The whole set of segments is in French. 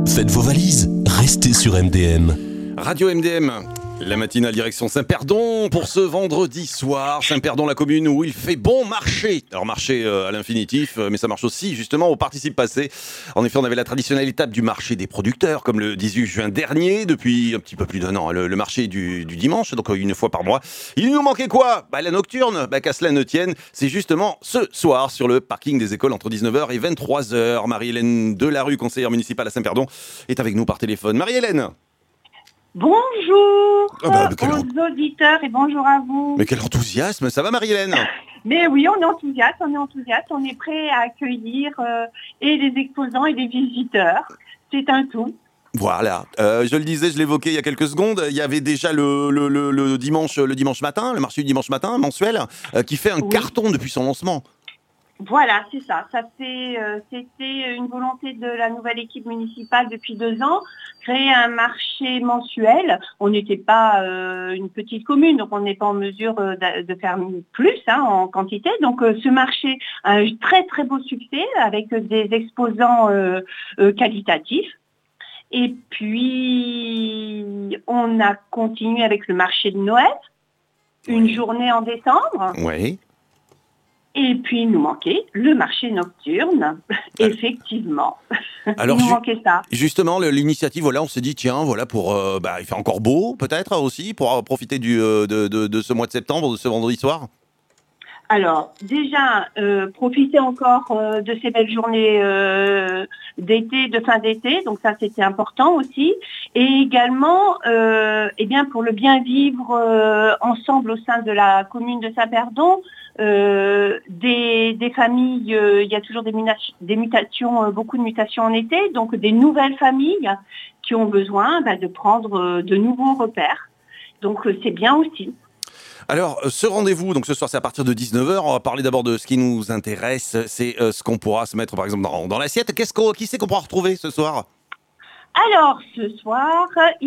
Faites vos valises, restez sur MDM. Radio MDM, la matinale direction Saint-Perdon pour ce vendredi soir. Saint-Perdon, la commune où il fait bon marcher. Alors marcher à l'infinitif, mais ça marche aussi justement au participe passé. En effet, on avait la traditionnelle étape du marché des producteurs, comme le 18 juin dernier, depuis un petit peu plus d'un an. Le marché du dimanche, donc une fois par mois. Il nous manquait quoi ? La nocturne, qu'à cela ne tienne, c'est justement ce soir sur le parking des écoles entre 19h et 23h. Marie-Hélène Delarue, conseillère municipale à Saint-Perdon, est avec nous par téléphone. Marie-Hélène. Bonjour aux auditeurs et bonjour à vous. Mais quel enthousiasme, ça va Marie-Hélène ? Mais oui, on est enthousiaste, on est prêt à accueillir et les exposants et les visiteurs. C'est un tout. Voilà, je le disais, je l'évoquais il y a quelques secondes, il y avait déjà le dimanche matin, le marché du dimanche matin mensuel, qui fait un carton depuis son lancement. Voilà, c'est ça. C'était une volonté de la nouvelle équipe municipale depuis 2 ans, créer un marché mensuel. On n'était pas une petite commune, donc on n'est pas en mesure de faire plus en quantité. Donc ce marché a un très très beau succès avec des exposants qualitatifs. Et puis on a continué avec le marché de Noël, une journée en décembre. Oui. Et puis, il nous manquait le marché nocturne, effectivement. Alors, il nous manquait ça. Justement, l'initiative, voilà, on s'est dit, tiens, voilà, il fait encore beau, peut-être aussi, pour profiter de ce mois de septembre, de ce vendredi soir. Alors, déjà, profiter encore de ces belles journées d'été, de fin d'été, donc ça, c'était important aussi. Et également, pour le bien vivre ensemble au sein de la commune de Saint-Perdon, des familles, il y a toujours des mutations, beaucoup de mutations en été, donc des nouvelles familles qui ont besoin de prendre de nouveaux repères. Donc c'est bien aussi. Alors, ce rendez-vous, donc ce soir, c'est à partir de 19h. On va parler d'abord de ce qui nous intéresse. C'est ce qu'on pourra se mettre, par exemple, dans l'assiette. Qui c'est qu'on pourra retrouver ce soir ? Alors, ce soir,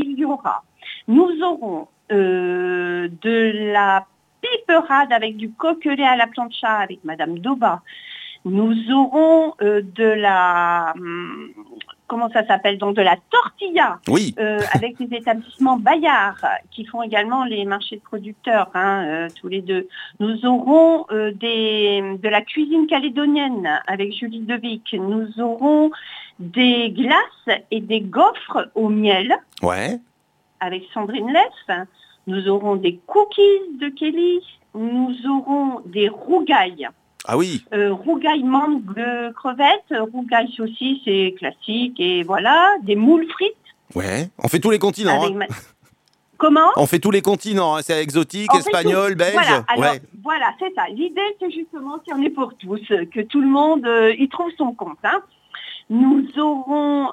nous aurons de la piperade avec du coquelet à la plancha avec Madame Doba. Nous aurons de la... comment ça s'appelle ? Donc de la tortilla, oui. Avec les établissements Bayard qui font également les marchés de producteurs, tous les deux. Nous aurons de la cuisine calédonienne avec Julie Devic. Nous aurons des glaces et des gaufres au miel avec Sandrine Leff. Nous aurons des cookies de Kelly. Nous aurons des rougailles. Ah oui. Rougail mangue crevettes, rougail saucisse, c'est classique, et voilà, des moules frites. Ouais, on fait tous les continents. Comment ? On fait tous les continents, c'est exotique, espagnol, belge. Voilà, c'est ça. L'idée, c'est justement qu'il y en ait pour tous, que tout le monde y trouve son compte. Nous aurons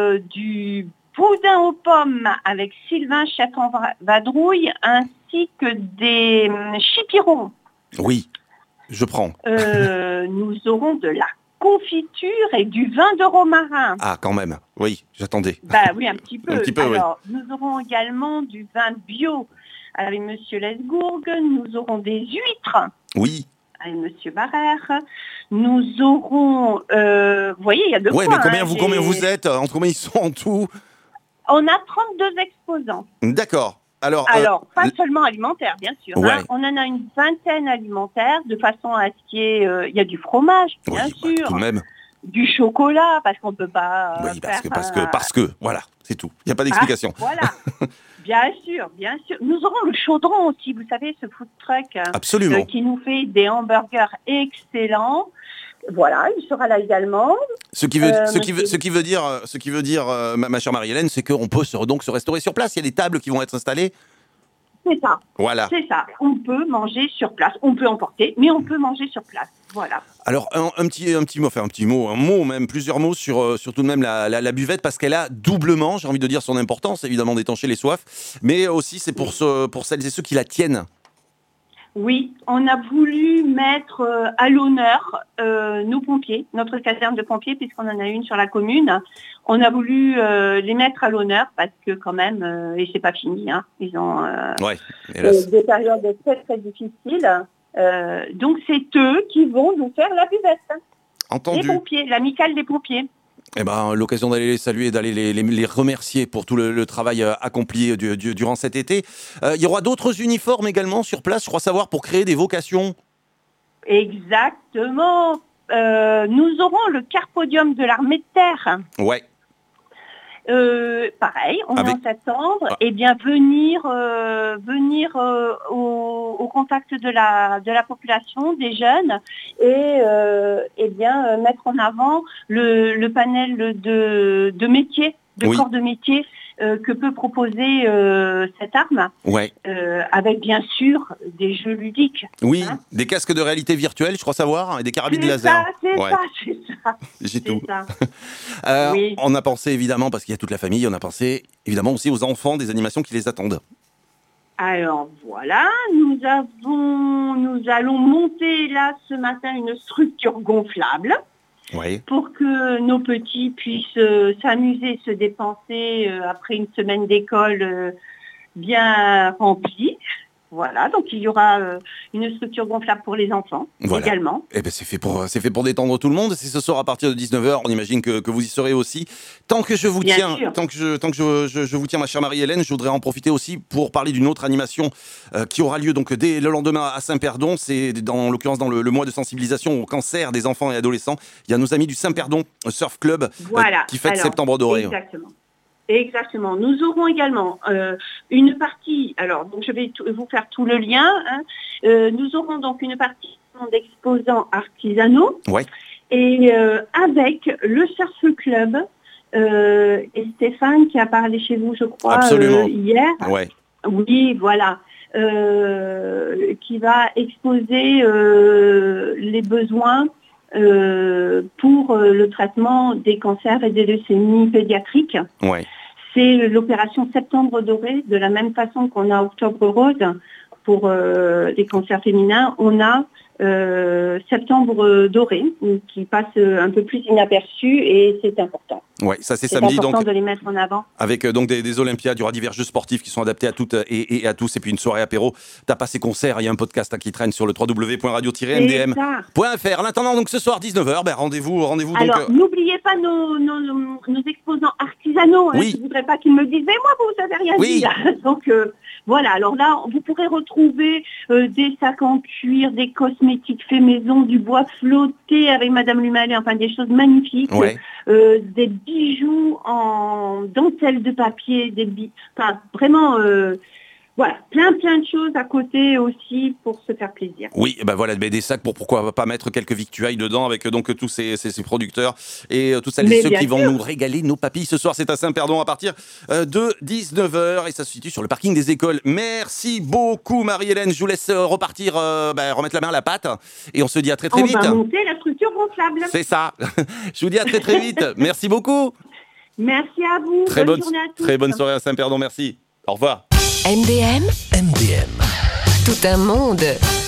du boudin aux pommes avec Sylvain, chef en vadrouille, ainsi que des chipirons. Oui. Je prends. Nous aurons de la confiture et du vin de romarin. Ah, quand même. Oui, j'attendais. Oui, un petit peu. Alors, nous aurons également du vin bio avec Monsieur Lesgourg. Nous aurons des huîtres. Oui. Avec Monsieur Barrère. Nous aurons... vous voyez, il y a de quoi. Oui, mais combien vous êtes ? Entre combien ils sont en tout ? On a 32 exposants. D'accord. Alors, pas seulement alimentaire, bien sûr. On en a une vingtaine alimentaires, de façon à ce qu'il y ait... il y a du fromage, bien sûr. Tout de même. Du chocolat, parce qu'on ne peut pas... parce que, voilà, c'est tout. Il n'y a pas d'explication. Voilà. Bien sûr. Nous aurons le chaudron aussi, vous savez, ce food truck. Absolument. Qui nous fait des hamburgers excellents. Voilà, il sera là également. Ce qui veut dire, ma chère Marie-Hélène, c'est qu'on peut donc se restaurer sur place. Il y a des tables qui vont être installées. C'est ça. Voilà. C'est ça. On peut manger sur place. On peut emporter, mais on peut manger sur place. Voilà. Alors, un mot même, plusieurs mots sur tout de même la buvette, parce qu'elle a doublement, j'ai envie de dire, son importance, évidemment, d'étancher les soifs, mais aussi c'est pour celles et ceux qui la tiennent. Oui, on a voulu mettre à l'honneur nos pompiers, notre caserne de pompiers, puisqu'on en a une sur la commune. On a voulu les mettre à l'honneur parce que quand même, et c'est pas fini, ils ont des périodes très très difficiles. Donc c'est eux qui vont nous faire la buvette. Entendu. Les pompiers, l'amicale des pompiers. Eh ben, l'occasion d'aller les saluer, d'aller les remercier pour tout le travail accompli durant cet été. Il y aura d'autres uniformes également sur place, je crois savoir, pour créer des vocations. Exactement. Nous aurons le carpodium de l'armée de terre. Ouais. Pareil, on est en septembre, et bien venir au contact de la population, des jeunes, et bien mettre en avant le panel de métiers, corps de métier que peut proposer cette arme, avec bien sûr des jeux ludiques. Oui, des casques de réalité virtuelle, je crois savoir, et des carabines laser. C'est ça. J'ai tout. Ça. Oui. On a pensé évidemment, parce qu'il y a toute la famille, on a pensé évidemment aussi aux enfants, des animations qui les attendent. Alors voilà, nous allons monter là ce matin une structure gonflable. Oui. Pour que nos petits puissent s'amuser, se dépenser après une semaine d'école bien remplie. Voilà, donc il y aura une structure gonflable pour les enfants également. Eh ben c'est fait pour détendre tout le monde. C'est ce soir à partir de 19h. On imagine que vous y serez aussi. Tant que je vous tiens, je vous tiens, ma chère Marie-Hélène, je voudrais en profiter aussi pour parler d'une autre animation qui aura lieu donc dès le lendemain à Saint-Perdon. C'est en l'occurrence dans le mois de sensibilisation au cancer des enfants et adolescents. Il y a nos amis du Saint-Perdon Surf Club qui fête Septembre Doré. Exactement. Nous aurons également une partie, alors donc je vais vous faire tout le lien, nous aurons donc une partie d'exposants artisanaux et avec le Surf Club et Stéphane qui a parlé chez vous, je crois, hier. Ouais. Oui, voilà. Qui va exposer les besoins pour le traitement des cancers et des leucémies pédiatriques. Ouais. C'est l'opération Septembre Doré, de la même façon qu'on a Octobre Rose pour les cancers féminins, on a Septembre Doré qui passe un peu plus inaperçu et c'est important. Ouais, ça c'est samedi, important donc de les mettre en avant. Avec donc des Olympiades, il y aura divers jeux sportifs qui sont adaptés à toutes et à tous, et puis une soirée apéro. T'as pas ces concerts, il y a un podcast qui traîne sur le www.radio-mdm.fr. En attendant, donc ce soir 19h, rendez-vous. Alors donc. N'oubliez pas nos exposants artisanaux. Oui. Je voudrais pas qu'ils me disent mais moi vous avez rien dit là. Donc voilà. Alors là, vous pourrez retrouver des sacs en cuir, des cosmétiques faits maison, du bois flotté avec Madame Lumalet, enfin des choses magnifiques. Ouais. Des bijoux en dentelle de papier, enfin vraiment voilà, plein de choses à côté aussi pour se faire plaisir. Oui, ben voilà, des sacs pour pourquoi pas mettre quelques victuailles dedans avec donc tous ces producteurs et tous celles et ceux qui vont nous régaler nos papilles. Ce soir, c'est à Saint-Perdon à partir de 19h et ça se situe sur le parking des écoles. Merci beaucoup Marie-Hélène, je vous laisse repartir, remettre la main à la pâte et on se dit à très vite. On va monter la structure gonflable. C'est ça. Je vous dis à très vite. Merci beaucoup. Merci à vous. Bonne journée à tous. Très bonne soirée à Saint-Perdon, merci. Au revoir. MDM, Tout un monde.